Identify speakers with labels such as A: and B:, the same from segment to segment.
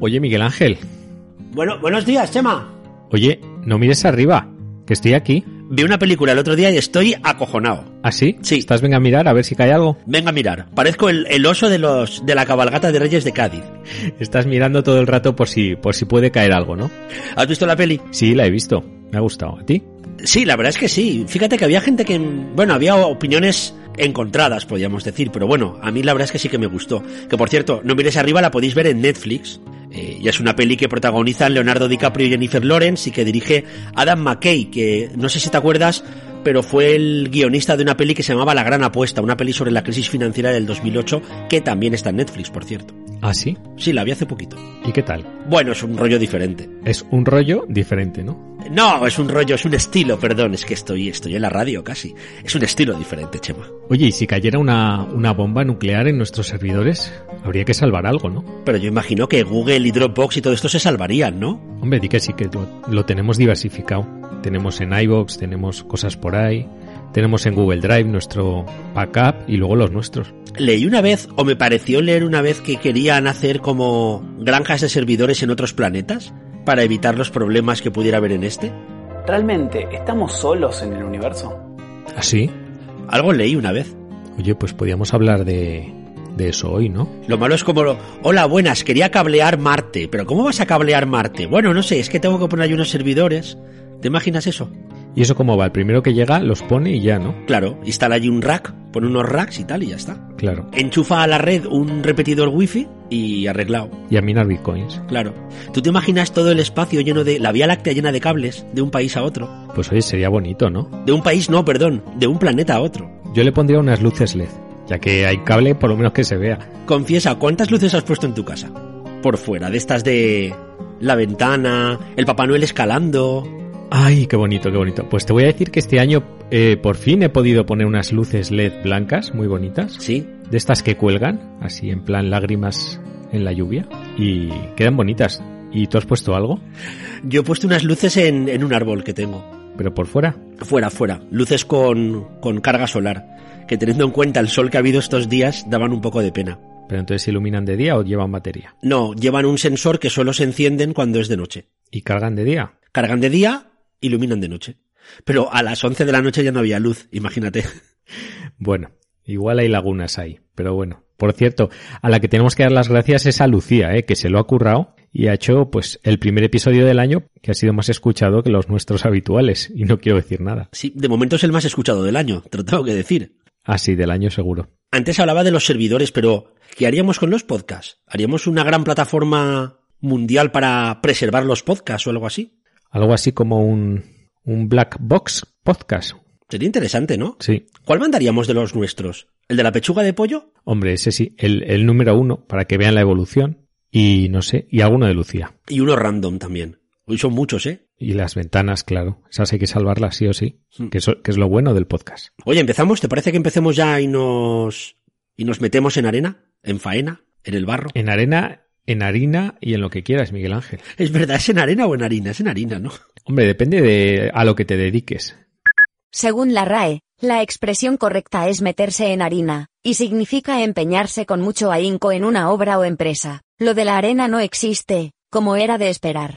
A: Oye, Miguel Ángel.
B: Bueno, buenos días, Chema.
A: Oye, no mires arriba, que estoy aquí.
B: Vi una película el otro día y estoy acojonado.
A: ¿Ah, sí?
B: Sí.
A: ¿Estás venga a mirar a ver si cae algo?
B: Venga a mirar. Parezco el oso de la cabalgata de Reyes de Cádiz.
A: Estás mirando todo el rato por si puede caer algo, ¿no?
B: ¿Has visto la peli?
A: Sí, la he visto. Me ha gustado. ¿A ti?
B: Sí, la verdad es que sí. Fíjate que había gente que... Bueno, había opiniones encontradas, podríamos decir. Pero bueno, a mí la verdad es que sí que me gustó. Que por cierto, No mires arriba, la podéis ver en Netflix. Y es una peli que protagonizan Leonardo DiCaprio y Jennifer Lawrence y que dirige Adam McKay, que no sé si te acuerdas, pero fue el guionista de una peli que se llamaba La Gran Apuesta, una peli sobre la crisis financiera del 2008, que también está en Netflix, por cierto.
A: ¿Ah, sí?
B: Sí, la vi hace poquito.
A: ¿Y qué tal?
B: Bueno, es un rollo diferente.
A: Es un rollo diferente, ¿no?
B: No, es un rollo, es un estilo, perdón, es que estoy en la radio casi. Es un estilo diferente, Chema.
A: Oye, ¿y si cayera una bomba nuclear en nuestros servidores? Habría que salvar algo, ¿no?
B: Pero yo imagino que Google y Dropbox y todo esto se salvarían, ¿no?
A: Hombre, di que sí, que lo tenemos diversificado. Tenemos en iVoox, tenemos cosas por ahí, tenemos en Google Drive nuestro backup y luego los nuestros.
B: Leí una vez, o me pareció leer una vez, que querían hacer como granjas de servidores en otros planetas para evitar los problemas que pudiera haber en este.
C: ¿Realmente estamos solos en el universo?
A: ¿Ah, sí?
B: Algo leí una vez.
A: Oye, pues podíamos hablar de eso hoy, ¿no?
B: Lo malo es como, hola, buenas, quería cablear Marte, pero ¿cómo vas a cablear Marte? Bueno, no sé, es que tengo que poner ahí unos servidores. ¿Te imaginas eso?
A: ¿Y eso cómo va? El primero que llega los pone y ya, ¿no?
B: Claro, instala allí un rack, pone unos racks y tal y ya está.
A: Claro.
B: Enchufa a la red un repetidor wifi y arreglado.
A: Y a minar bitcoins.
B: Claro. ¿Tú te imaginas todo el espacio lleno de... la Vía Láctea llena de cables de un país a otro?
A: Pues oye, sería bonito, ¿no?
B: De un país no, perdón, de un planeta a otro.
A: Yo le pondría unas luces LED, ya que hay cable, por lo menos que se vea.
B: Confiesa, ¿cuántas luces has puesto en tu casa? Por fuera, de estas de la ventana, el Papá Noel escalando...
A: Ay, qué bonito, qué bonito. Pues te voy a decir que este año por fin he podido poner unas luces LED blancas muy bonitas.
B: Sí.
A: De estas que cuelgan, así en plan lágrimas en la lluvia. Y quedan bonitas. ¿Y tú has puesto algo?
B: Yo he puesto unas luces en un árbol que tengo.
A: ¿Pero por fuera?
B: Fuera. Luces con carga solar. Que teniendo en cuenta el sol que ha habido estos días, daban un poco de pena.
A: ¿Pero entonces iluminan de día o llevan batería?
B: No, llevan un sensor que solo se encienden cuando es de noche.
A: ¿Y cargan de día?
B: Cargan de día, iluminan de noche. Pero a las 11 de la noche ya no había luz, imagínate.
A: Bueno, igual hay lagunas ahí, pero bueno. Por cierto, a la que tenemos que dar las gracias es a Lucía, que se lo ha currado y ha hecho pues el primer episodio del año que ha sido más escuchado que los nuestros habituales, y no quiero decir nada.
B: Sí, de momento es el más escuchado del año, te lo tengo que decir.
A: Ah, sí, del año seguro.
B: Antes hablaba de los servidores, pero ¿qué haríamos con los podcasts? ¿Haríamos una gran plataforma mundial para preservar los podcasts o algo así?
A: Algo así como un Black Box Podcast.
B: Sería interesante, ¿no?
A: Sí.
B: ¿Cuál mandaríamos de los nuestros? ¿El de la pechuga de pollo?
A: Hombre, ese sí, el número 1, para que vean la evolución. Y no sé, y alguno de Lucía.
B: Y uno random también. Hoy son muchos, ¿eh?
A: Y las ventanas, claro. Esas hay que salvarlas sí o sí. Que es lo bueno del podcast.
B: Oye, ¿empezamos? ¿Te parece que empecemos ya y nos metemos en arena? ¿En faena? ¿En el barro?
A: En arena, en harina y en lo que quieras, Miguel Ángel.
B: Es verdad, ¿es en arena o en harina? Es en harina, ¿no?
A: Hombre, depende de a lo que te dediques.
D: Según la RAE, la expresión correcta es meterse en harina, y significa empeñarse con mucho ahínco en una obra o empresa. Lo de la arena no existe, como era de esperar.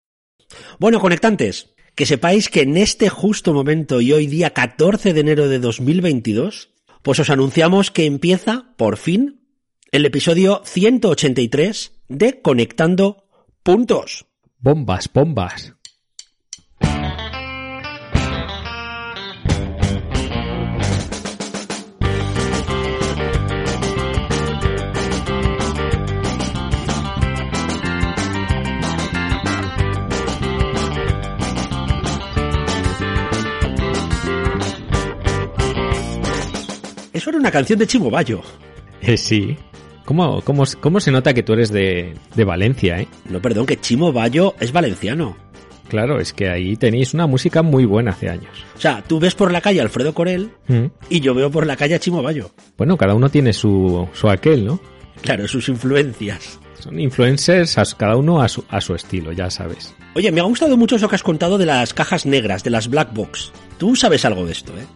B: Bueno, conectantes, que sepáis que en este justo momento y hoy día 14 de enero de 2022, pues os anunciamos que empieza, por fin, el episodio 183 de Conectando Puntos.
A: Bombas.
B: Eso era una canción de Chimo Bayo.
A: Sí. ¿Cómo se nota que tú eres de Valencia, eh?
B: No, perdón, que Chimo Bayo es valenciano.
A: Claro, es que ahí tenéis una música muy buena hace años.
B: O sea, tú ves por la calle a Alfredo Corel y yo veo por la calle a Chimo Bayo.
A: Bueno, cada uno tiene su aquel, ¿no?
B: Claro, sus influencias.
A: Son influencers, cada uno a su estilo, ya sabes.
B: Oye, me ha gustado mucho eso que has contado de las cajas negras, de las black box. Tú sabes algo de esto, ¿eh?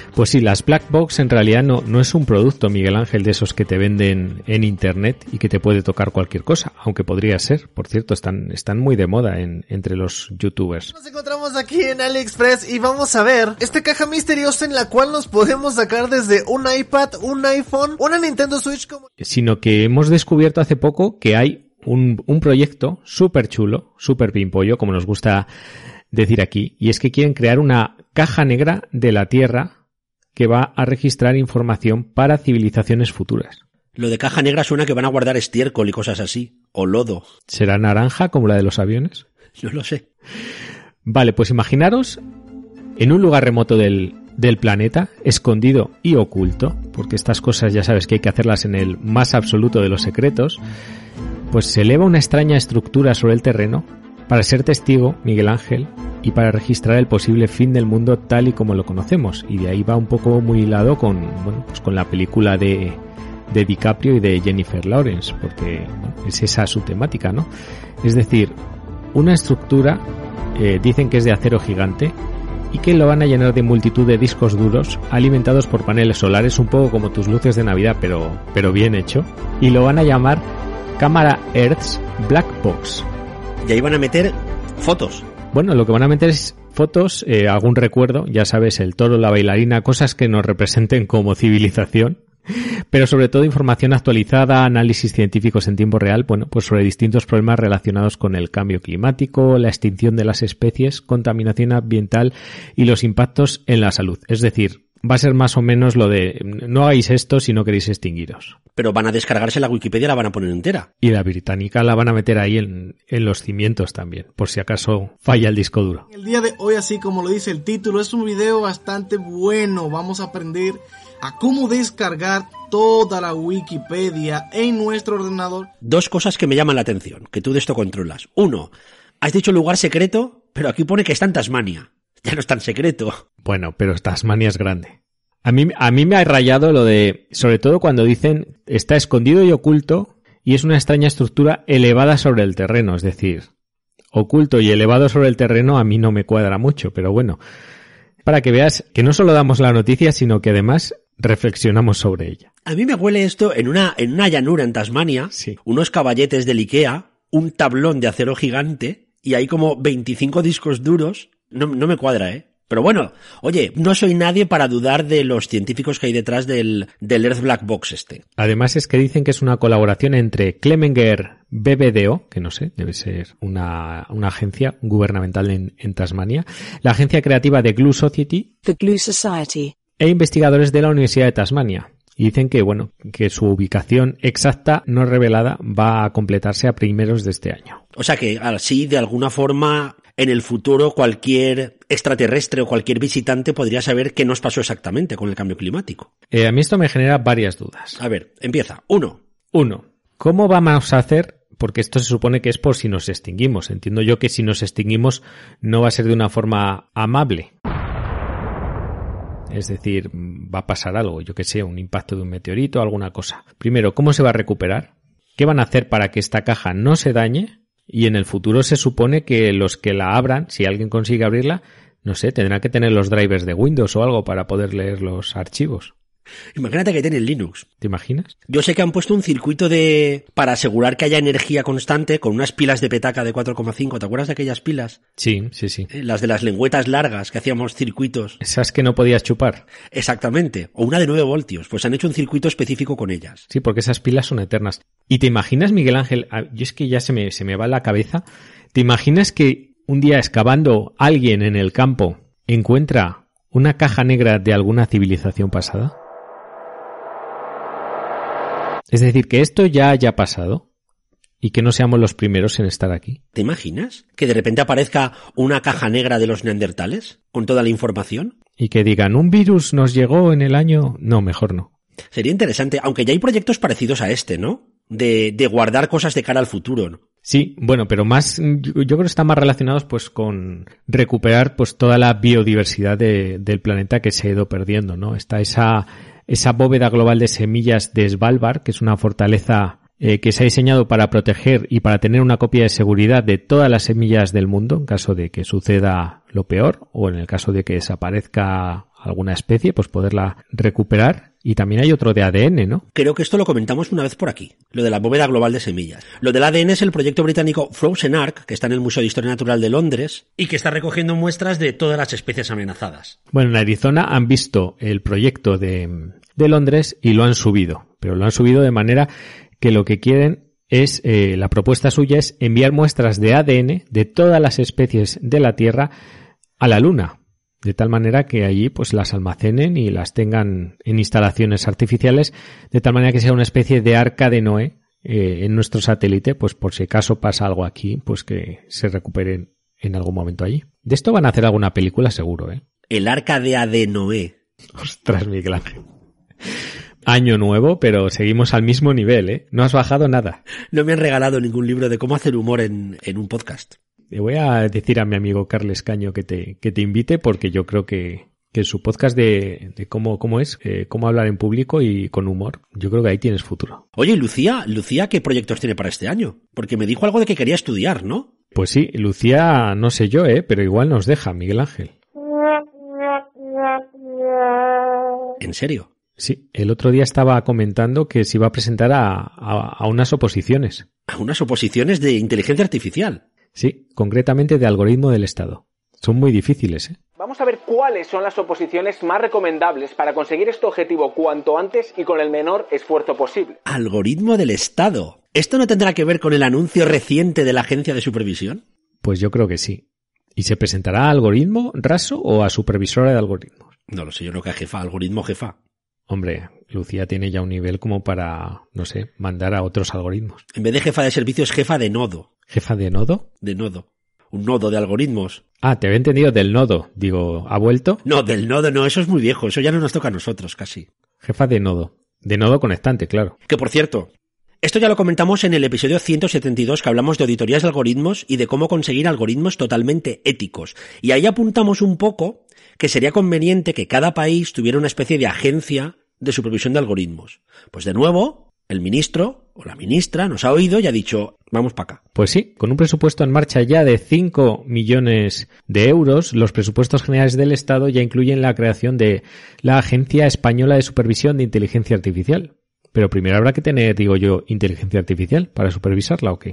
A: Pues sí, las Black Box en realidad no es un producto, Miguel Ángel, de esos que te venden en internet y que te puede tocar cualquier cosa, aunque podría ser. Por cierto, están muy de moda entre los youtubers.
E: Nos encontramos aquí en AliExpress y vamos a ver esta caja misteriosa en la cual nos podemos sacar desde un iPad, un iPhone, una Nintendo Switch como...
A: Sino que hemos descubierto hace poco que hay un proyecto súper chulo, súper pimpollo, como nos gusta decir aquí, y es que quieren crear una caja negra de la Tierra que va a registrar información para civilizaciones futuras.
B: Lo de caja negra suena que van a guardar estiércol y cosas así, o lodo.
A: ¿Será naranja como la de los aviones?
B: No lo sé.
A: Vale, pues imaginaros en un lugar remoto del planeta, escondido y oculto, porque estas cosas ya sabes que hay que hacerlas en el más absoluto de los secretos, pues se eleva una extraña estructura sobre el terreno para ser testigo, Miguel Ángel, y para registrar el posible fin del mundo tal y como lo conocemos. Y de ahí va un poco muy hilado con la película de DiCaprio y de Jennifer Lawrence, porque es esa su temática, ¿no? Es decir, una estructura, dicen que es de acero gigante, y que lo van a llenar de multitud de discos duros alimentados por paneles solares, un poco como tus luces de Navidad, pero bien hecho, y lo van a llamar Cámara Earth's Black Box.
B: Y ahí van a meter fotos.
A: Bueno, lo que van a meter es fotos, algún recuerdo, ya sabes, el toro, la bailarina, cosas que nos representen como civilización, pero sobre todo información actualizada, análisis científicos en tiempo real, pues sobre distintos problemas relacionados con el cambio climático, la extinción de las especies, contaminación ambiental y los impactos en la salud. Es decir, va a ser más o menos lo de no hagáis esto si no queréis extinguiros.
B: Pero van a descargarse la Wikipedia y la van a poner entera.
A: Y la británica la van a meter ahí en los cimientos también, por si acaso falla el disco duro.
E: El día de hoy, así como lo dice el título, es un video bastante bueno. Vamos a aprender a cómo descargar toda la Wikipedia en nuestro ordenador.
B: Dos cosas que me llaman la atención, que tú de esto controlas. Uno, has dicho lugar secreto, pero aquí pone que está en Tasmania. Ya no es tan secreto.
A: Bueno, pero Tasmania es grande. A mí me ha rayado lo de, sobre todo cuando dicen está escondido y oculto y es una extraña estructura elevada sobre el terreno. Es decir, oculto y elevado sobre el terreno a mí no me cuadra mucho, pero bueno, para que veas que no solo damos la noticia, sino que además reflexionamos sobre ella.
B: A mí me huele esto en una llanura en Tasmania,
A: sí.
B: Unos caballetes del Ikea, un tablón de acero gigante y hay como 25 discos duros. No me cuadra, ¿eh? Pero bueno, oye, no soy nadie para dudar de los científicos que hay detrás del Earth Black Box este.
A: Además es que dicen que es una colaboración entre Clemenger BBDO, que no sé, debe ser una agencia gubernamental en Tasmania, la agencia creativa de Glue Society,
F: The Glue Society,
A: e investigadores de la Universidad de Tasmania. Y dicen que, que su ubicación exacta no revelada va a completarse a primeros de este año.
B: O sea que así, de alguna forma, en el futuro cualquier extraterrestre o cualquier visitante podría saber qué nos pasó exactamente con el cambio climático.
A: A mí esto me genera varias dudas.
B: A ver, empieza. Uno,
A: ¿cómo vamos a hacer? Porque esto se supone que es por si nos extinguimos. Entiendo yo que si nos extinguimos no va a ser de una forma amable. Es decir, va a pasar algo, yo que sé, un impacto de un meteorito, alguna cosa. Primero, ¿cómo se va a recuperar? ¿Qué van a hacer para que esta caja no se dañe? Y en el futuro se supone que los que la abran, si alguien consigue abrirla, no sé, tendrán que tener los drivers de Windows o algo para poder leer los archivos.
B: Imagínate que tienen Linux.
A: ¿Te imaginas?
B: Yo sé que han puesto un circuito para asegurar que haya energía constante con unas pilas de petaca de 4,5. ¿Te acuerdas de aquellas pilas?
A: Sí.
B: Las de las lengüetas largas que hacíamos circuitos.
A: Esas que no podías chupar.
B: Exactamente. O una de 9 voltios. Pues han hecho un circuito específico con ellas.
A: Sí, porque esas pilas son eternas. ¿Y te imaginas, Miguel Ángel? Yo es que ya se me va la cabeza. ¿Te imaginas que un día excavando alguien en el campo encuentra una caja negra de alguna civilización pasada? Es decir, que esto ya haya pasado y que no seamos los primeros en estar aquí.
B: ¿Te imaginas? Que de repente aparezca una caja negra de los neandertales con toda la información.
A: Y que digan, un virus nos llegó en el año... No, mejor no.
B: Sería interesante, aunque ya hay proyectos parecidos a este, ¿no? De guardar cosas de cara al futuro, ¿no?
A: Sí, bueno, pero más, yo creo que están más relacionados pues con recuperar pues toda la biodiversidad del planeta que se ha ido perdiendo, ¿no? Está esa bóveda global de semillas de Svalbard, que es una fortaleza que se ha diseñado para proteger y para tener una copia de seguridad de todas las semillas del mundo en caso de que suceda lo peor o en el caso de que desaparezca alguna especie, pues poderla recuperar. Y también hay otro de ADN, ¿no?
B: Creo que esto lo comentamos una vez por aquí, lo de la bóveda global de semillas. Lo del ADN es el proyecto británico Frozen Ark, que está en el Museo de Historia Natural de Londres, y que está recogiendo muestras de todas las especies amenazadas.
A: Bueno, en Arizona han visto el proyecto de Londres y lo han subido, pero lo han subido de manera que lo que quieren es, la propuesta suya es enviar muestras de ADN de todas las especies de la Tierra a la Luna. De tal manera que allí pues las almacenen y las tengan en instalaciones artificiales, de tal manera que sea una especie de arca de Noé en nuestro satélite, pues por si acaso pasa algo aquí, pues que se recuperen en algún momento allí. De esto van a hacer alguna película seguro, ¿eh?
B: El arca de Noé.
A: Ostras, Miguel Ángel. Año nuevo, pero seguimos al mismo nivel, ¿eh? No has bajado nada.
B: No me han regalado ningún libro de cómo hacer humor en un podcast.
A: Le voy a decir a mi amigo Carles Caño que te invite, porque yo creo que su podcast de cómo hablar en público y con humor, yo creo que ahí tienes futuro.
B: Oye, Lucía, ¿qué proyectos tiene para este año? Porque me dijo algo de que quería estudiar, ¿no?
A: Pues sí, Lucía, no sé yo, pero igual nos deja, Miguel Ángel.
B: ¿En serio?
A: Sí, el otro día estaba comentando que se iba a presentar a unas oposiciones.
B: ¿A unas oposiciones de inteligencia artificial?
A: Sí, concretamente de algoritmo del Estado. Son muy difíciles, ¿eh?
C: Vamos a ver cuáles son las oposiciones más recomendables para conseguir este objetivo cuanto antes y con el menor esfuerzo posible.
B: Algoritmo del Estado. ¿Esto no tendrá que ver con el anuncio reciente de la Agencia de Supervisión?
A: Pues yo creo que sí. ¿Y se presentará a algoritmo raso o a supervisora de algoritmos?
B: No lo sé, yo creo que a jefa, algoritmo jefa.
A: Hombre, Lucía tiene ya un nivel como para, no sé, mandar a otros algoritmos.
B: En vez de jefa de servicio es jefa de nodo.
A: ¿Jefa de nodo?
B: De nodo. Un nodo de algoritmos.
A: Ah, te había entendido del nodo. Digo, ¿ha vuelto?
B: No, del nodo no, eso es muy viejo, eso ya no nos toca a nosotros casi.
A: Jefa de nodo. De nodo conectante, claro.
B: Que por cierto, esto ya lo comentamos en el episodio 172, que hablamos de auditorías de algoritmos y de cómo conseguir algoritmos totalmente éticos. Y ahí apuntamos un poco que sería conveniente que cada país tuviera una especie de agencia de supervisión de algoritmos. Pues de nuevo, el ministro o la ministra nos ha oído y ha dicho, vamos para acá.
A: Pues sí, con un presupuesto en marcha ya de 5 millones de euros, los presupuestos generales del Estado ya incluyen la creación de la Agencia Española de Supervisión de Inteligencia Artificial. Pero primero habrá que tener, digo yo, inteligencia artificial para supervisarla, ¿o qué?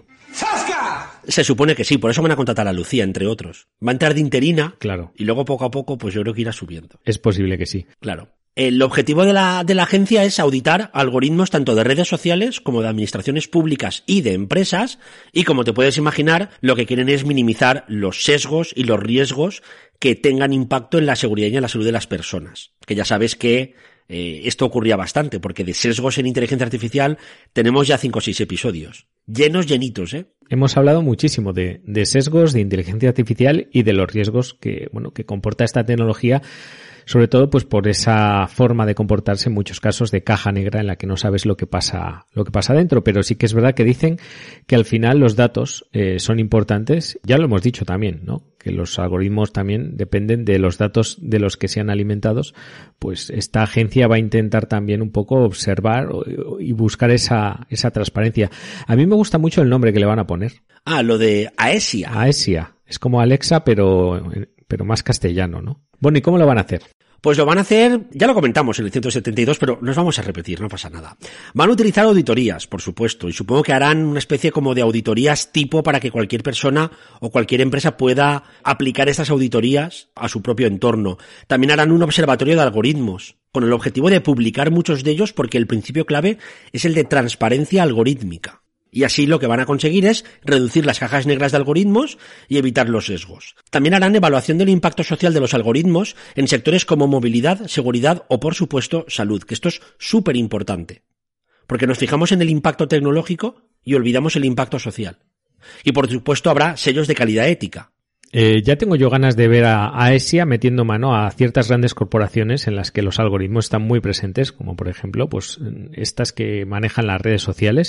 B: Se supone que sí, por eso van a contratar a Lucía, entre otros. Va a entrar de interina,
A: claro,
B: y luego poco a poco, pues yo creo que irá subiendo.
A: Es posible que sí.
B: Claro. El objetivo de la agencia es auditar algoritmos tanto de redes sociales como de administraciones públicas y de empresas, y como te puedes imaginar, lo que quieren es minimizar los sesgos y los riesgos que tengan impacto en la seguridad y en la salud de las personas. Que ya sabes que esto ocurría bastante, porque de sesgos en inteligencia artificial tenemos ya 5 o 6 episodios. Llenitos, ¿eh?
A: Hemos hablado muchísimo de sesgos, de inteligencia artificial y de los riesgos que comporta esta tecnología, sobre todo pues por esa forma de comportarse en muchos casos de caja negra en la que no sabes lo que pasa dentro, pero sí que es verdad que dicen que al final los datos son importantes. Ya lo hemos dicho también, ¿no? Que los algoritmos también dependen de los datos de los que sean alimentados. Pues esta agencia va a intentar también un poco observar y buscar esa transparencia. A mí me gusta mucho el nombre que le van a poner.
B: Ah, lo de Aesia.
A: Aesia. Es como Alexa, pero más castellano, ¿no? Bueno, ¿y cómo lo van a hacer?
B: Pues lo van a hacer, ya lo comentamos en el 172, pero nos vamos a repetir, no pasa nada. Van a utilizar auditorías, por supuesto, y supongo que harán una especie como de auditorías tipo para que cualquier persona o cualquier empresa pueda aplicar estas auditorías a su propio entorno. También harán un observatorio de algoritmos, con el objetivo de publicar muchos de ellos porque el principio clave es el de transparencia algorítmica. Y así lo que van a conseguir es reducir las cajas negras de algoritmos y evitar los sesgos. También harán evaluación del impacto social de los algoritmos en sectores como movilidad, seguridad o, por supuesto, salud, que esto es súper importante. Porque nos fijamos en el impacto tecnológico y olvidamos el impacto social. Y, por supuesto, habrá sellos de calidad ética.
A: Ya tengo yo ganas de ver a Aesia metiendo mano a ciertas grandes corporaciones en las que los algoritmos están muy presentes, como por ejemplo, pues estas que manejan las redes sociales,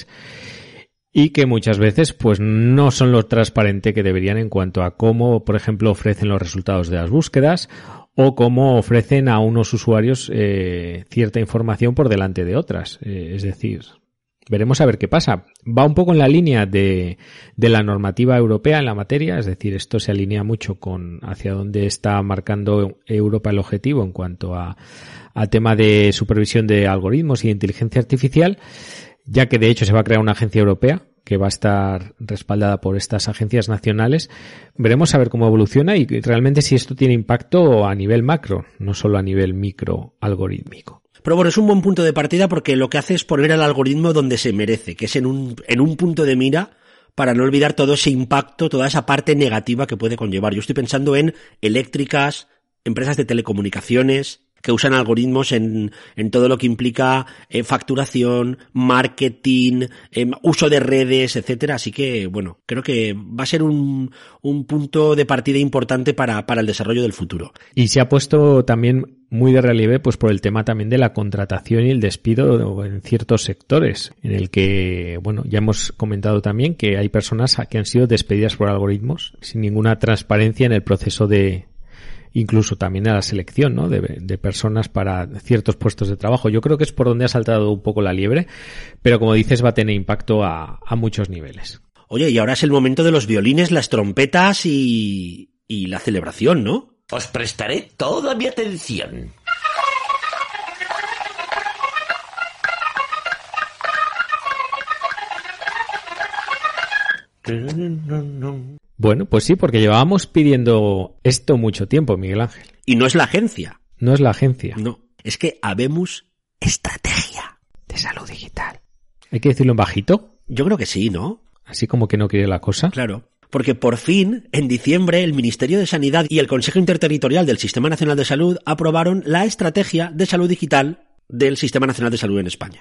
A: y que muchas veces pues no son lo transparente que deberían en cuanto a cómo, por ejemplo, ofrecen los resultados de las búsquedas o cómo ofrecen a unos usuarios cierta información por delante de otras. Es decir, veremos a ver qué pasa. Va un poco en la línea de la normativa europea en la materia, es decir, esto se alinea mucho con hacia dónde está marcando Europa el objetivo en cuanto a tema de supervisión de algoritmos y de inteligencia artificial, ya que de hecho se va a crear una agencia europea que va a estar respaldada por estas agencias nacionales. Veremos a ver cómo evoluciona y realmente si esto tiene impacto a nivel macro, no solo a nivel micro algorítmico.
B: Pero bueno, es un buen punto de partida porque lo que hace es poner el algoritmo donde se merece, que es en un punto de mira para no olvidar todo ese impacto, toda esa parte negativa que puede conllevar. Yo estoy pensando en eléctricas, empresas de telecomunicaciones que usan algoritmos en todo lo que implica facturación, marketing, uso de redes, etcétera. Así que, bueno, creo que va a ser un punto de partida importante para el desarrollo del futuro.
A: Y se ha puesto también muy de relieve pues por el tema también de la contratación y el despido en ciertos sectores, en el que, bueno, ya hemos comentado también que hay personas que han sido despedidas por algoritmos sin ninguna transparencia en el proceso de incluso también a la selección, ¿no? de personas para ciertos puestos de trabajo. Yo creo que es por donde ha saltado un poco la liebre, pero como dices va a tener impacto a muchos niveles.
B: Oye, y ahora es el momento de los violines, las trompetas y la celebración, ¿no?
F: Os prestaré toda mi atención.
A: Bueno, pues sí, porque llevábamos pidiendo esto mucho tiempo, Miguel Ángel.
B: Y no es la agencia.
A: No es la agencia.
B: No, es que habemos estrategia
A: de salud digital. ¿Hay que decirlo en bajito?
B: Yo creo que sí, ¿no?
A: Así como que no quiere la cosa.
B: Claro, porque por fin, en diciembre, el Ministerio de Sanidad y el Consejo Interterritorial del Sistema Nacional de Salud aprobaron la estrategia de salud digital del Sistema Nacional de Salud en España.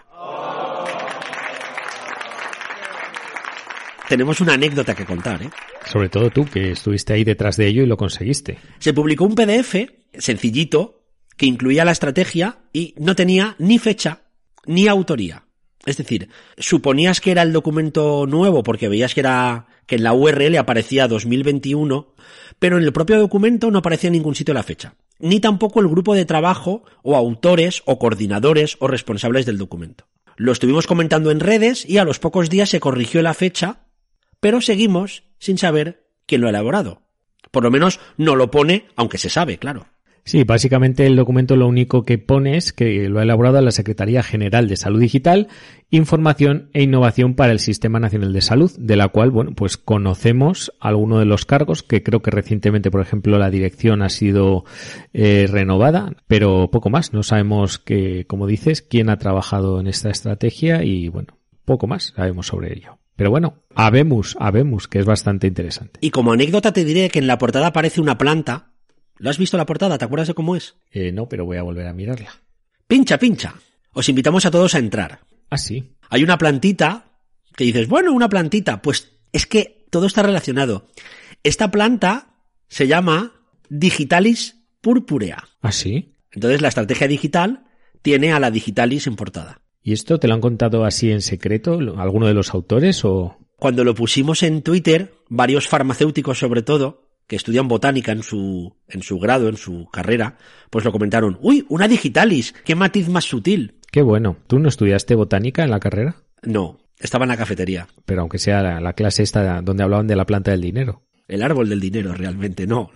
B: Tenemos una anécdota que contar, ¿eh?
A: Sobre todo tú, que estuviste ahí detrás de ello y lo conseguiste.
B: Se publicó un PDF sencillito que incluía la estrategia y no tenía ni fecha ni autoría. Es decir, suponías que era el documento nuevo porque veías que en la URL aparecía 2021, pero en el propio documento no aparecía en ningún sitio la fecha. Ni tampoco el grupo de trabajo o autores o coordinadores o responsables del documento. Lo estuvimos comentando en redes y a los pocos días se corrigió la fecha, pero seguimos sin saber quién lo ha elaborado. Por lo menos no lo pone, aunque se sabe, claro.
A: Sí, básicamente el documento lo único que pone es que lo ha elaborado la Secretaría General de Salud Digital, Información e Innovación para el Sistema Nacional de Salud, de la cual, bueno, pues conocemos algunos de los cargos, que creo que recientemente, por ejemplo, la dirección ha sido renovada, pero poco más. No sabemos que, como dices, quién ha trabajado en esta estrategia y, bueno, poco más sabemos sobre ello. Pero bueno, habemos, que es bastante interesante.
B: Y como anécdota te diré que en la portada aparece una planta. ¿Lo has visto la portada? ¿Te acuerdas de cómo es?
A: No, pero voy a volver a mirarla.
B: Pincha, pincha. Os invitamos a todos a entrar.
A: Ah, sí.
B: Hay una plantita que dices, bueno, una plantita. Pues es que todo está relacionado. Esta planta se llama Digitalis purpurea.
A: Ah, sí.
B: Entonces la estrategia digital tiene a la Digitalis en portada.
A: ¿Y esto te lo han contado así en secreto alguno de los autores o...?
B: Cuando lo pusimos en Twitter, varios farmacéuticos sobre todo, que estudian botánica en su grado, en su carrera, pues lo comentaron. ¡Uy, una Digitalis! ¡Qué matiz más sutil!
A: ¡Qué bueno! ¿Tú no estudiaste botánica en la carrera?
B: No, estaba en la cafetería.
A: Pero aunque sea la clase esta donde hablaban de la planta del dinero.
B: El árbol del dinero, realmente. No.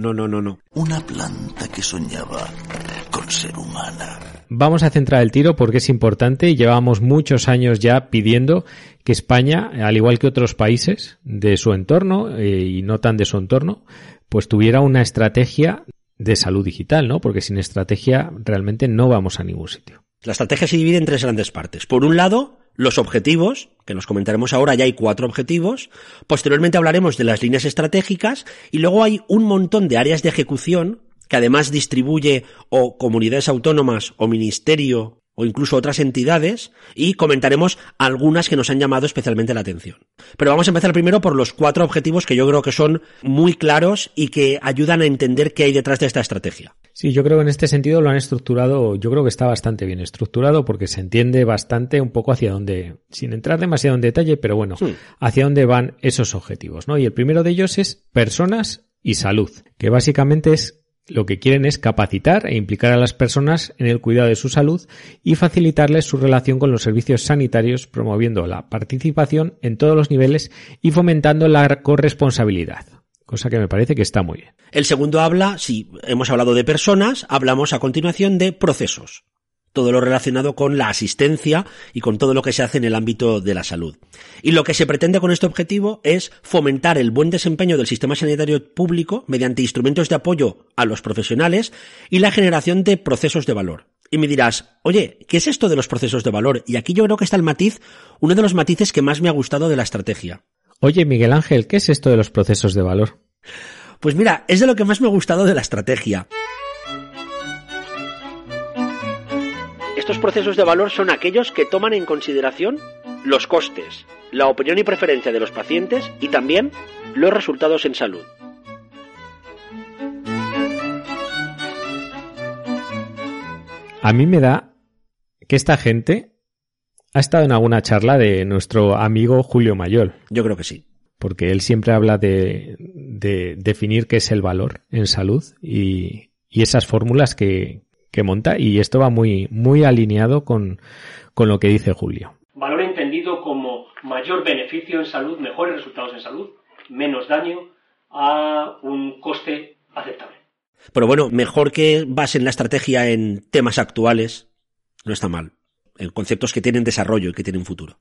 F: Una planta que soñaba con ser humana.
A: Vamos a centrar el tiro porque es importante y llevamos muchos años ya pidiendo que España, al igual que otros países de su entorno y no tan de su entorno, pues tuviera una estrategia de salud digital, ¿no? Porque sin estrategia realmente no vamos a ningún sitio.
B: La estrategia se divide en 3 grandes partes. Por un lado, los objetivos, que los comentaremos ahora, ya hay 4 objetivos. Posteriormente hablaremos de las líneas estratégicas y luego hay un montón de áreas de ejecución que además distribuye o comunidades autónomas o ministerio o incluso otras entidades, y comentaremos algunas que nos han llamado especialmente la atención. Pero vamos a empezar primero por los 4 objetivos que yo creo que son muy claros y que ayudan a entender qué hay detrás de esta estrategia.
A: Sí, yo creo que en este sentido lo han estructurado, yo creo que está bastante bien estructurado porque se entiende bastante un poco hacia dónde, sin entrar demasiado en detalle, pero bueno, hacia dónde van esos objetivos, ¿no? Y el primero de ellos es personas y salud, que básicamente es lo que quieren es capacitar e implicar a las personas en el cuidado de su salud y facilitarles su relación con los servicios sanitarios, promoviendo la participación en todos los niveles y fomentando la corresponsabilidad. Cosa que me parece que está muy bien.
B: El segundo habla, si hemos hablado de personas, hablamos a continuación de procesos. Todo lo relacionado con la asistencia y con todo lo que se hace en el ámbito de la salud. Y lo que se pretende con este objetivo es fomentar el buen desempeño del sistema sanitario público mediante instrumentos de apoyo a los profesionales y la generación de procesos de valor. Y me dirás, oye, ¿qué es esto de los procesos de valor? Y aquí yo creo que está el matiz, uno de los matices que más me ha gustado de la estrategia.
A: Oye, Miguel Ángel, ¿qué es esto de los procesos de valor?
B: Pues mira, es de lo que más me ha gustado de la estrategia. Estos procesos de valor son aquellos que toman en consideración los costes, la opinión y preferencia de los pacientes y también los resultados en salud.
A: A mí me da que esta gente ha estado en alguna charla de nuestro amigo Julio Mayol.
B: Yo creo que sí.
A: Porque él siempre habla de definir qué es el valor en salud y esas fórmulas que monta, y esto va muy alineado con lo que dice Julio.
G: Valor entendido como mayor beneficio en salud, mejores resultados en salud, menos daño a un coste aceptable.
B: Pero bueno, mejor que basen la estrategia en temas actuales, no está mal. En conceptos que tienen desarrollo y que tienen futuro.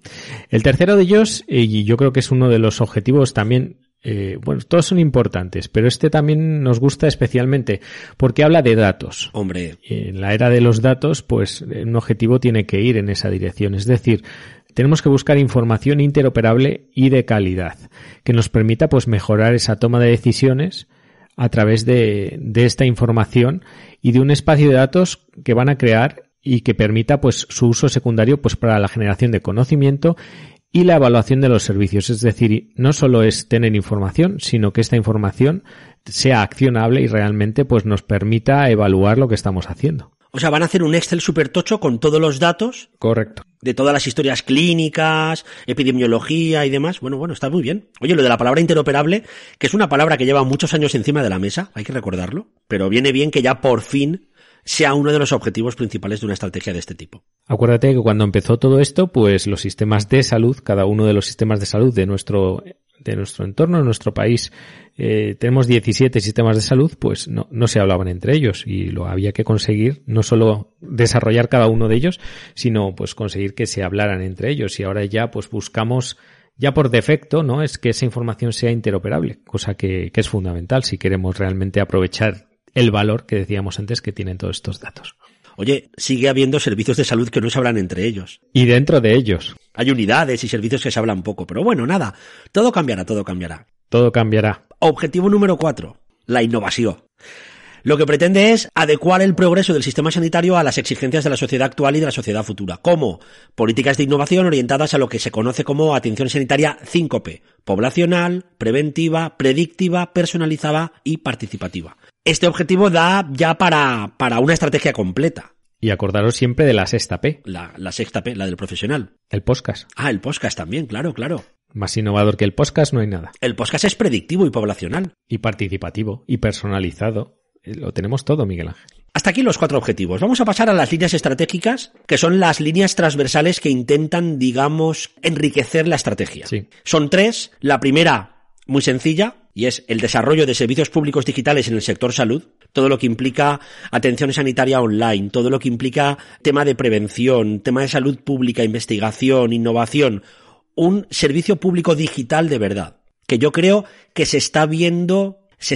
A: El tercero de ellos, y yo creo que es uno de los objetivos también, bueno, todos son importantes, pero este también nos gusta especialmente porque habla de datos.
B: Hombre.
A: En la era de los datos, pues un objetivo tiene que ir en esa dirección. Es decir, tenemos que buscar información interoperable y de calidad que nos permita pues mejorar esa toma de decisiones a través de esta información y de un espacio de datos que van a crear y que permita pues su uso secundario pues para la generación de conocimiento y la evaluación de los servicios. Es decir, no solo es tener información, sino que esta información sea accionable y realmente pues nos permita evaluar lo que estamos haciendo.
B: O sea, van a hacer un Excel súper tocho con todos los datos.
A: Correcto.
B: De todas las historias clínicas, epidemiología y demás. Bueno, está muy bien. Oye, lo de la palabra interoperable, que es una palabra que lleva muchos años encima de la mesa, hay que recordarlo, pero viene bien que ya por fin sea uno de los objetivos principales de una estrategia de este tipo.
A: Acuérdate que cuando empezó todo esto, pues los sistemas de salud, cada uno de los sistemas de salud de nuestro entorno, de nuestro país, tenemos 17 sistemas de salud, pues no se hablaban entre ellos y lo había que conseguir, no solo desarrollar cada uno de ellos, sino pues conseguir que se hablaran entre ellos, y ahora ya pues buscamos, ya por defecto, ¿no? Es que esa información sea interoperable, cosa que es fundamental si queremos realmente aprovechar el valor que decíamos antes que tienen todos estos datos.
B: Oye, sigue habiendo servicios de salud que no se hablan entre ellos.
A: Y dentro de ellos.
B: Hay unidades y servicios que se hablan poco, pero bueno, nada, todo cambiará.
A: Todo cambiará.
B: Objetivo número 4, la innovación. Lo que pretende es adecuar el progreso del sistema sanitario a las exigencias de la sociedad actual y de la sociedad futura. ¿Cómo? Políticas de innovación orientadas a lo que se conoce como atención sanitaria 5P. Poblacional, preventiva, predictiva, personalizada y participativa. Este objetivo da ya para una estrategia completa.
A: Y acordaros siempre de la sexta P.
B: La sexta P, la del profesional.
A: El podcast.
B: Ah, el podcast también, claro.
A: Más innovador que el podcast no hay nada.
B: El podcast es predictivo y poblacional.
A: Y participativo, y personalizado. Lo tenemos todo, Miguel Ángel.
B: Hasta aquí los 4 objetivos. Vamos a pasar a las líneas estratégicas, que son las líneas transversales que intentan, digamos, enriquecer la estrategia.
A: Sí.
B: Son 3. La primera, muy sencilla, y es el desarrollo de servicios públicos digitales en el sector salud. Todo lo que implica atención sanitaria online, todo lo que implica tema de prevención, tema de salud pública, investigación, innovación. Un servicio público digital de verdad. Que yo creo que se están viendo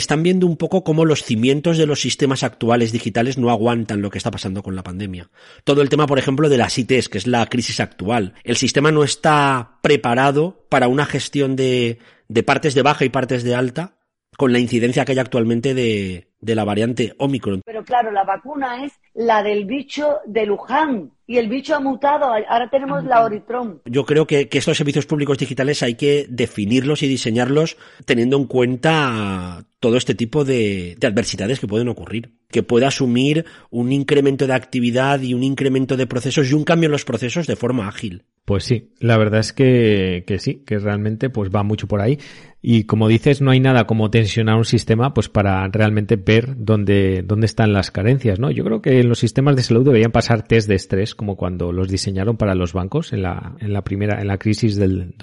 B: un poco como los cimientos de los sistemas actuales digitales no aguantan lo que está pasando con la pandemia. Todo el tema, por ejemplo, de las ITs, que es la crisis actual. El sistema no está preparado para una gestión de partes de baja y partes de alta con la incidencia que hay actualmente de la variante Omicron.
H: Pero claro, la vacuna es la del bicho de Wuhan y el bicho ha mutado, ahora tenemos la Omicron.
B: Yo creo que estos servicios públicos digitales hay que definirlos y diseñarlos teniendo en cuenta todo este tipo de adversidades que pueden ocurrir, que pueda asumir un incremento de actividad y un incremento de procesos y un cambio en los procesos de forma ágil.
A: Pues sí, la verdad es que sí, que realmente pues va mucho por ahí. Y como dices, no hay nada como tensionar un sistema pues para realmente ver dónde están las carencias, ¿no? Yo creo que en los sistemas de salud deberían pasar test de estrés, como cuando los diseñaron para los bancos en la crisis del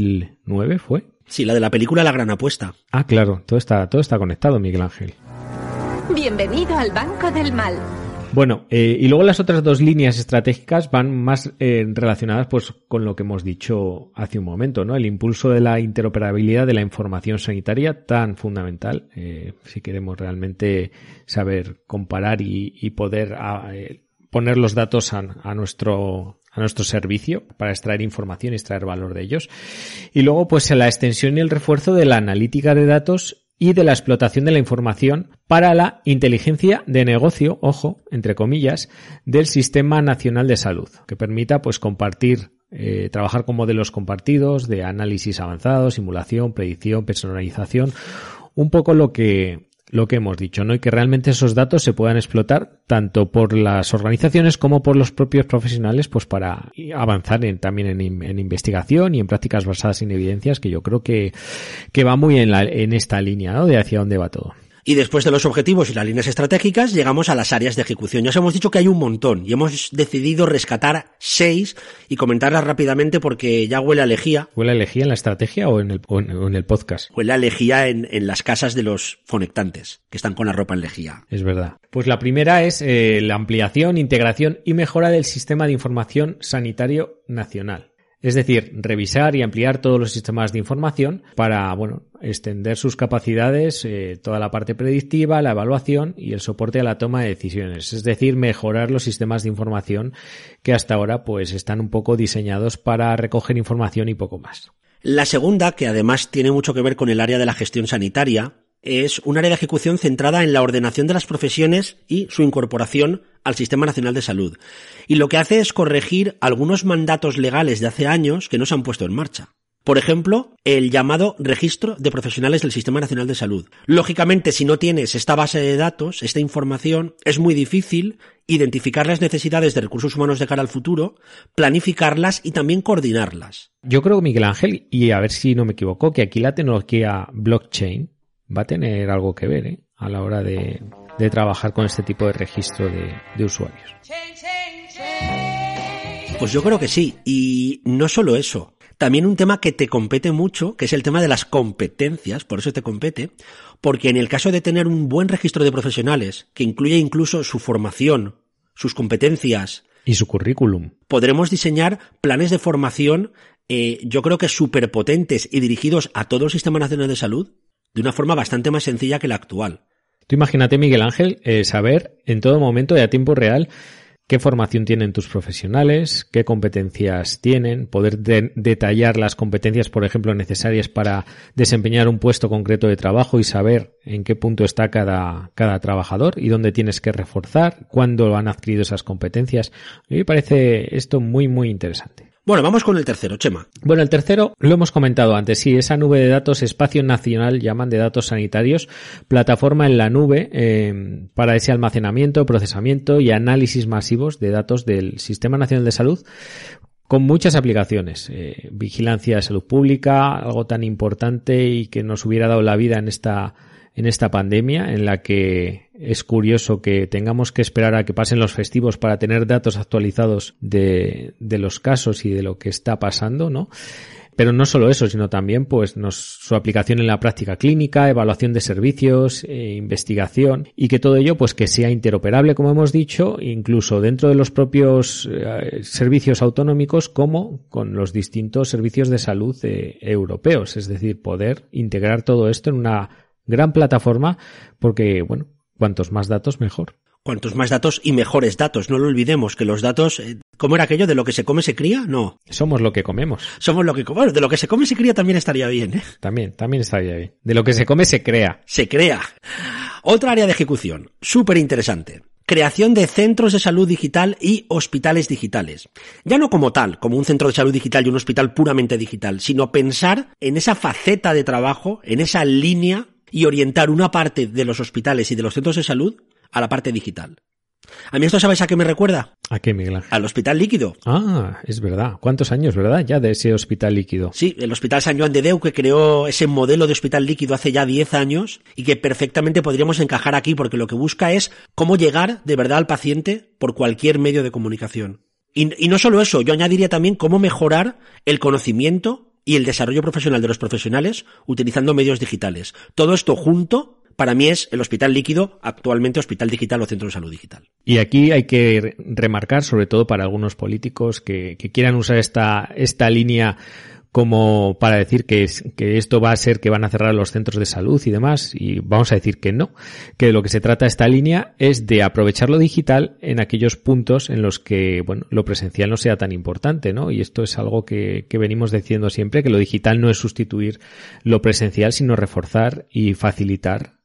A: 2009, ¿fue?
B: Sí, la de la película La Gran Apuesta.
A: Ah, claro, todo está conectado, Miguel Ángel.
I: Bienvenido al Banco del Mal.
A: Bueno, y luego las otras dos líneas estratégicas van más relacionadas pues con lo que hemos dicho hace un momento, ¿no? El impulso de la interoperabilidad de la información sanitaria, tan fundamental, si queremos realmente saber comparar y poder poner los datos a nuestro servicio para extraer información y extraer valor de ellos. Y luego pues la extensión y el refuerzo de la analítica de datos y de la explotación de la información para la inteligencia de negocio, ojo, entre comillas, del Sistema Nacional de Salud, que permita pues compartir, trabajar con modelos compartidos de análisis avanzado, simulación, predicción, personalización, un poco lo que hemos dicho, ¿no? Y que realmente esos datos se puedan explotar tanto por las organizaciones como por los propios profesionales, pues para avanzar también en investigación y en prácticas basadas en evidencias, que yo creo que va muy en esta línea, ¿no? De hacia dónde va todo.
B: Y después de los objetivos y las líneas estratégicas, llegamos a las áreas de ejecución. Ya os hemos dicho que hay un montón y hemos decidido rescatar 6 y comentarlas rápidamente porque ya huele a lejía.
A: ¿Huele a lejía en la estrategia o en el podcast?
B: Huele a lejía en las casas de los fonectantes, que están con la ropa en lejía.
A: Es verdad. Pues la primera es la ampliación, integración y mejora del Sistema de Información Sanitario Nacional. Es decir, revisar y ampliar todos los sistemas de información para, extender sus capacidades, toda la parte predictiva, la evaluación y el soporte a la toma de decisiones. Es decir, mejorar los sistemas de información que hasta ahora pues están un poco diseñados para recoger información y poco más.
B: La segunda, que además tiene mucho que ver con el área de la gestión sanitaria, es un área de ejecución centrada en la ordenación de las profesiones y su incorporación al Sistema Nacional de Salud. Y lo que hace es corregir algunos mandatos legales de hace años que no se han puesto en marcha. Por ejemplo, el llamado Registro de Profesionales del Sistema Nacional de Salud. Lógicamente, si no tienes esta base de datos, esta información, es muy difícil identificar las necesidades de recursos humanos de cara al futuro, planificarlas y también coordinarlas.
A: Yo creo, Miguel Ángel, y a ver si no me equivoco, que aquí la tecnología blockchain va a tener algo que ver, a la hora de trabajar con este tipo de registro de usuarios.
B: Pues yo creo que sí, y no solo eso, también un tema que te compete mucho, que es el tema de las competencias, por eso te compete, porque en el caso de tener un buen registro de profesionales, que incluye incluso su formación, sus competencias
A: y su currículum,
B: podremos diseñar planes de formación, yo creo que superpotentes y dirigidos a todo el Sistema Nacional de Salud, de una forma bastante más sencilla que la actual.
A: Tú imagínate, Miguel Ángel, saber en todo momento y a tiempo real qué formación tienen tus profesionales, qué competencias tienen, poder detallar las competencias, por ejemplo, necesarias para desempeñar un puesto concreto de trabajo y saber en qué punto está cada trabajador y dónde tienes que reforzar, cuándo han adquirido esas competencias. A mí me parece esto muy, muy interesante.
B: Bueno, vamos con el tercero, Chema.
A: Bueno, el tercero lo hemos comentado antes, sí, esa nube de datos, espacio nacional, llaman de datos sanitarios, plataforma en la nube para ese almacenamiento, procesamiento y análisis masivos de datos del Sistema Nacional de Salud, con muchas aplicaciones. Vigilancia de salud pública, algo tan importante y que nos hubiera dado la vida en esta pandemia, en la que es curioso que tengamos que esperar a que pasen los festivos para tener datos actualizados de los casos y de lo que está pasando, ¿no? Pero no solo eso, sino también pues su aplicación en la práctica clínica, evaluación de servicios, investigación, y que todo ello pues que sea interoperable, como hemos dicho, incluso dentro de los propios servicios autonómicos, como con los distintos servicios de salud europeos. Es decir, poder integrar todo esto en una gran plataforma, porque, bueno, cuantos más datos, mejor.
B: Cuantos más datos y mejores datos. No lo olvidemos, que los datos... ¿Cómo era aquello? ¿De lo que se come se cría? No.
A: Somos lo que comemos.
B: Somos lo que comemos. De lo que se come se cría también estaría bien, ¿eh?
A: También estaría bien. De lo que se come se crea.
B: Se crea. Otra área de ejecución, súper interesante. Creación de centros de salud digital y hospitales digitales. Ya no como tal, como un centro de salud digital y un hospital puramente digital, sino pensar en esa faceta de trabajo, en esa línea, y orientar una parte de los hospitales y de los centros de salud a la parte digital. A mí esto, ¿sabes a qué me recuerda?
A: ¿A qué, Miguel Ángel?
B: Al Hospital Líquido.
A: Ah, es verdad. ¿Cuántos años, verdad? Ya de ese Hospital Líquido.
B: Sí, el Hospital Sant Joan de Déu, que creó ese modelo de hospital líquido hace ya 10 años y que perfectamente podríamos encajar aquí, porque lo que busca es cómo llegar de verdad al paciente por cualquier medio de comunicación. Y no solo eso, yo añadiría también cómo mejorar el conocimiento y el desarrollo profesional de los profesionales utilizando medios digitales. Todo esto junto, para mí, es el Hospital Líquido, actualmente Hospital Digital o Centro de Salud Digital.
A: Y aquí hay que remarcar, sobre todo para algunos políticos que quieran usar esta línea como para decir que esto va a ser que van a cerrar los centros de salud y demás, y vamos a decir que no, que de lo que se trata esta línea es de aprovechar lo digital en aquellos puntos en los que, bueno, lo presencial no sea tan importante, ¿no? Y esto es algo que venimos diciendo siempre, que lo digital no es sustituir lo presencial, sino reforzar y facilitar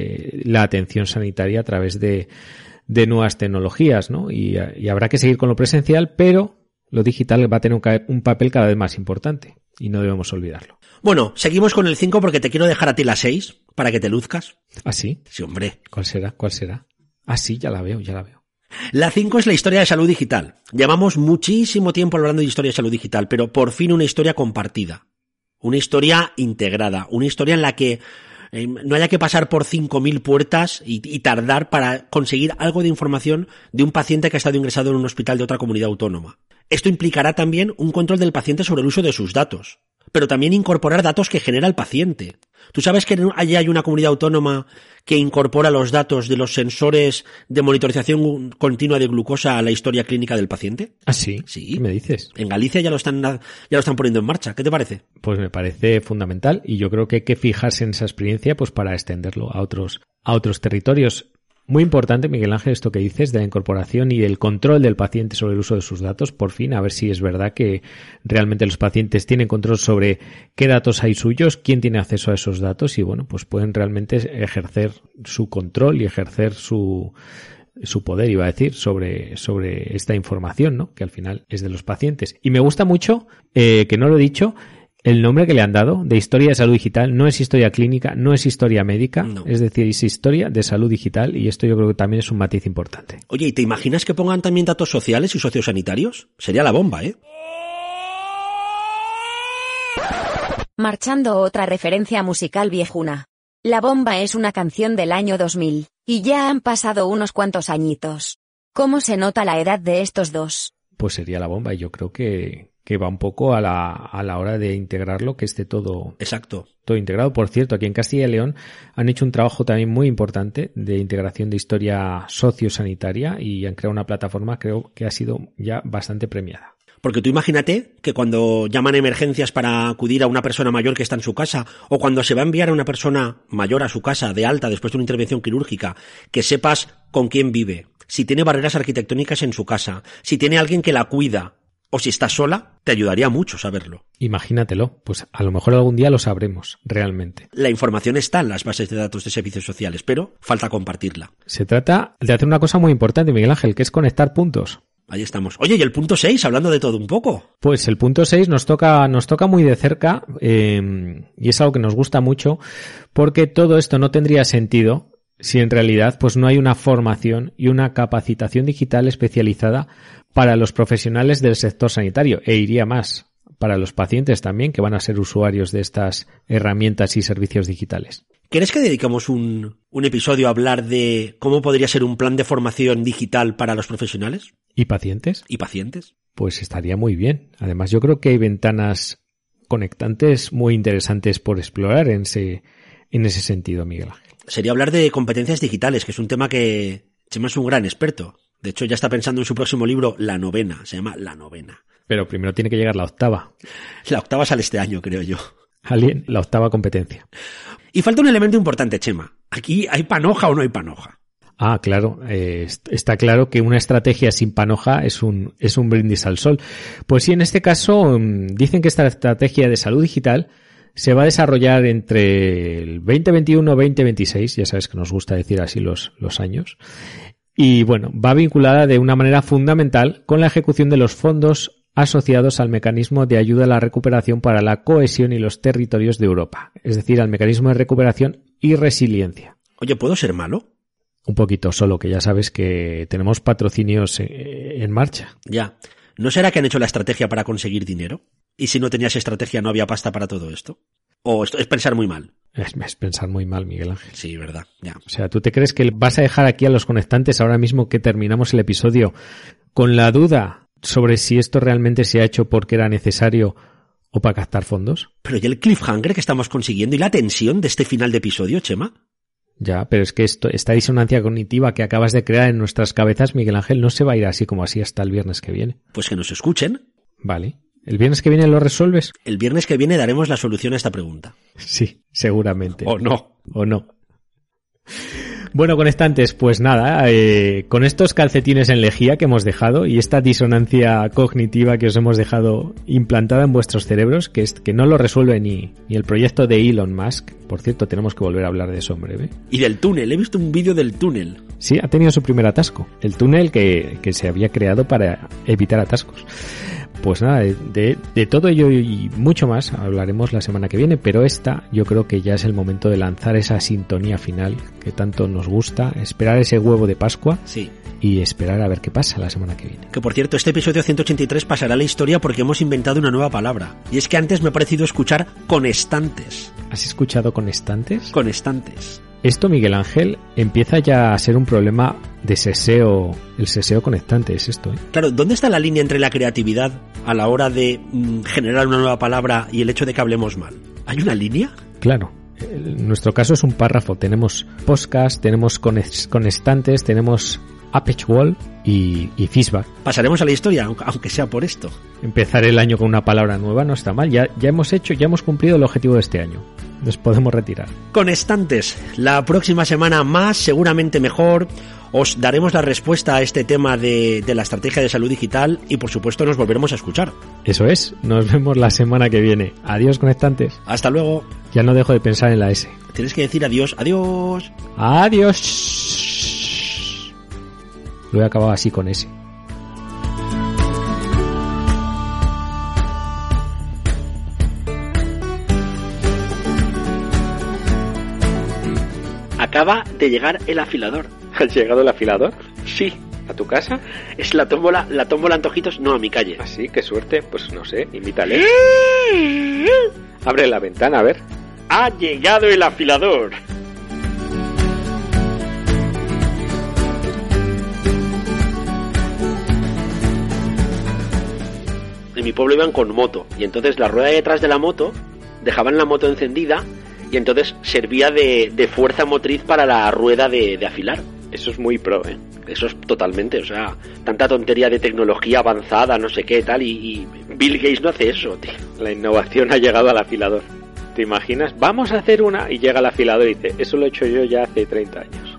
A: la atención sanitaria a través de nuevas tecnologías, ¿no? Y habrá que seguir con lo presencial, pero lo digital va a tener un papel cada vez más importante y no debemos olvidarlo.
B: Bueno, seguimos con el 5 porque te quiero dejar a ti la 6 para que te luzcas.
A: ¿Ah, sí?
B: Sí, hombre.
A: ¿Cuál será? Ah, sí, ya la veo.
B: La 5 es la historia de salud digital. Llevamos muchísimo tiempo hablando de historia de salud digital, pero por fin una historia compartida. Una historia integrada. Una historia en la que no haya que pasar por 5.000 puertas y tardar para conseguir algo de información de un paciente que ha estado ingresado en un hospital de otra comunidad autónoma. Esto implicará también un control del paciente sobre el uso de sus datos, pero también incorporar datos que genera el paciente. ¿Tú sabes que allí hay una comunidad autónoma que incorpora los datos de los sensores de monitorización continua de glucosa a la historia clínica del paciente?
A: ¿Ah, sí?
B: Sí.
A: ¿Qué me dices?
B: En Galicia ya lo están poniendo en marcha. ¿Qué te parece?
A: Pues me parece fundamental y yo creo que hay que fijarse en esa experiencia pues para extenderlo a otros territorios. Muy importante, Miguel Ángel, esto que dices de la incorporación y del control del paciente sobre el uso de sus datos, por fin, a ver si es verdad que realmente los pacientes tienen control sobre qué datos hay suyos, quién tiene acceso a esos datos y, bueno, pues pueden realmente ejercer su control y ejercer su poder, iba a decir, sobre esta información, ¿no? Que al final es de los pacientes. Y me gusta mucho, que no lo he dicho, el nombre que le han dado de historia de salud digital. No es historia clínica, no es historia médica, no. Es decir, es historia de salud digital y esto yo creo que también es un matiz importante.
B: Oye, ¿y te imaginas que pongan también datos sociales y sociosanitarios? Sería la bomba, ¿eh?
D: Marchando, otra referencia musical viejuna. La bomba es una canción del año 2000, y ya han pasado unos cuantos añitos. ¿Cómo se nota la edad de estos dos?
A: Pues sería la bomba y yo creo que va un poco a la hora de integrarlo, que esté todo.
B: Exacto.
A: Todo integrado. Por cierto, aquí en Castilla y León han hecho un trabajo también muy importante de integración de historia sociosanitaria y han creado una plataforma, creo que ha sido ya bastante premiada.
B: Porque tú imagínate que cuando llaman a emergencias para acudir a una persona mayor que está en su casa, o cuando se va a enviar a una persona mayor a su casa de alta después de una intervención quirúrgica, que sepas con quién vive, si tiene barreras arquitectónicas en su casa, si tiene alguien que la cuida, o si estás sola, te ayudaría mucho saberlo.
A: Imagínatelo, pues a lo mejor algún día lo sabremos, realmente.
B: La información está en las bases de datos de servicios sociales, pero falta compartirla.
A: Se trata de hacer una cosa muy importante, Miguel Ángel, que es conectar puntos.
B: Ahí estamos. Oye, y el punto 6, hablando de todo un poco.
A: Pues el punto 6 nos toca muy de cerca, y es algo que nos gusta mucho, porque todo esto no tendría sentido si en realidad pues no hay una formación y una capacitación digital especializada para los profesionales del sector sanitario, e iría más, para los pacientes también, que van a ser usuarios de estas herramientas y servicios digitales.
B: ¿Quieres que dediquemos un episodio a hablar de cómo podría ser un plan de formación digital para los profesionales?
A: ¿Y pacientes?
B: ¿Y pacientes?
A: Pues estaría muy bien. Además, yo creo que hay ventanas conectantes muy interesantes por explorar en ese sentido, Miguel Ángel.
B: Sería hablar de competencias digitales, que es un tema que Chema es un gran experto. De hecho, ya está pensando en su próximo libro, La Novena. Se llama La Novena.
A: Pero primero tiene que llegar la octava.
B: La octava sale este año, creo yo.
A: Alguien, la octava competencia.
B: Y falta un elemento importante, Chema. ¿Aquí hay panoja o no hay panoja?
A: Ah, claro. Está claro que una estrategia sin panoja es un brindis al sol. Pues sí, en este caso dicen que esta estrategia de salud digital se va a desarrollar entre el 2021 y 2026. Ya sabes que nos gusta decir así los años. Y bueno, va vinculada de una manera fundamental con la ejecución de los fondos asociados al mecanismo de ayuda a la recuperación para la cohesión y los territorios de Europa, es decir, al mecanismo de recuperación y resiliencia.
B: Oye, ¿puedo ser malo?
A: un poquito solo, que ya sabes que tenemos patrocinios en marcha.
B: Ya. ¿No será que han hecho la estrategia para conseguir dinero? ¿Y si no tenías estrategia no había pasta para todo esto? ¿O esto es pensar muy mal?
A: Es pensar muy mal, Miguel Ángel.
B: Sí, verdad, ya.
A: O sea, ¿tú te crees que vas a dejar aquí a los conectantes ahora mismo que terminamos el episodio con la duda sobre si esto realmente se ha hecho porque era necesario o para captar fondos?
B: Pero ¿y el cliffhanger que estamos consiguiendo y la tensión de este final de episodio, Chema?
A: Ya, pero es que esta disonancia cognitiva que acabas de crear en nuestras cabezas, Miguel Ángel, no se va a ir así como así hasta el viernes que viene.
B: Pues que nos escuchen.
A: Vale. ¿El viernes que viene lo resuelves?
B: El viernes que viene daremos la solución a esta pregunta.
A: Sí, seguramente.
B: O no.
A: O no. Bueno, conectantes, pues nada, con estos calcetines en lejía que hemos dejado y esta disonancia cognitiva que os hemos dejado implantada en vuestros cerebros, que no lo resuelve ni el proyecto de Elon Musk. Por cierto, tenemos que volver a hablar de eso en breve.
B: Y del túnel, he visto un vídeo del túnel.
A: Sí, ha tenido su primer atasco. El túnel que se había creado para evitar atascos. Pues nada, de todo ello y mucho más hablaremos la semana que viene, pero yo creo que ya es el momento de lanzar esa sintonía final que tanto nos gusta, esperar ese huevo de Pascua.
B: Sí.
A: Y esperar a ver qué pasa la semana que viene.
B: Que por cierto, este episodio 183 pasará a la historia porque hemos inventado una nueva palabra. Y es que antes me ha parecido escuchar conestantes.
A: ¿Has escuchado conestantes?
B: Conestantes.
A: Esto, Miguel Ángel, empieza ya a ser un problema de seseo, el seseo conectante, es esto, ¿eh?
B: Claro, ¿dónde está la línea entre la creatividad a la hora de generar una nueva palabra y el hecho de que hablemos mal? ¿Hay una línea?
A: Claro. En nuestro caso es un párrafo. Tenemos podcast, tenemos conectantes, tenemos Apex Wall y feedback.
B: Pasaremos a la historia, aunque sea por esto.
A: Empezar el año con una palabra nueva no está mal. Ya hemos cumplido el objetivo de este año. Nos podemos retirar.
B: Conectantes, la próxima semana más, seguramente mejor. Os daremos la respuesta a este tema de la estrategia de salud digital y por supuesto nos volveremos a escuchar.
A: Eso es, nos vemos la semana que viene. Adiós, conectantes.
B: Hasta luego.
A: Ya no dejo de pensar en la S.
B: Tienes que decir adiós, adiós.
A: Adiós. Lo he acabado así con S.
B: Acaba de llegar el afilador.
C: ¿Ha llegado el afilador?
B: Sí.
C: ¿A tu casa?
B: Es la tómbola Antojitos, no, a mi calle.
C: ¿Ah, sí? Qué suerte. Pues no sé, invítale. Abre la ventana, a ver.
B: Ha llegado el afilador. En mi pueblo iban con moto y entonces la rueda de detrás de la moto dejaban la moto encendida y entonces servía de fuerza motriz para la rueda de afilar.
C: Eso es muy pro, ¿eh?
B: Eso es totalmente, o sea, tanta tontería de tecnología avanzada, no sé qué, tal, y Bill Gates no hace eso, tío.
C: La innovación ha llegado al afilador. ¿Te imaginas? Vamos a hacer una... Y llega el afilador y dice, eso lo he hecho yo ya hace 30 años.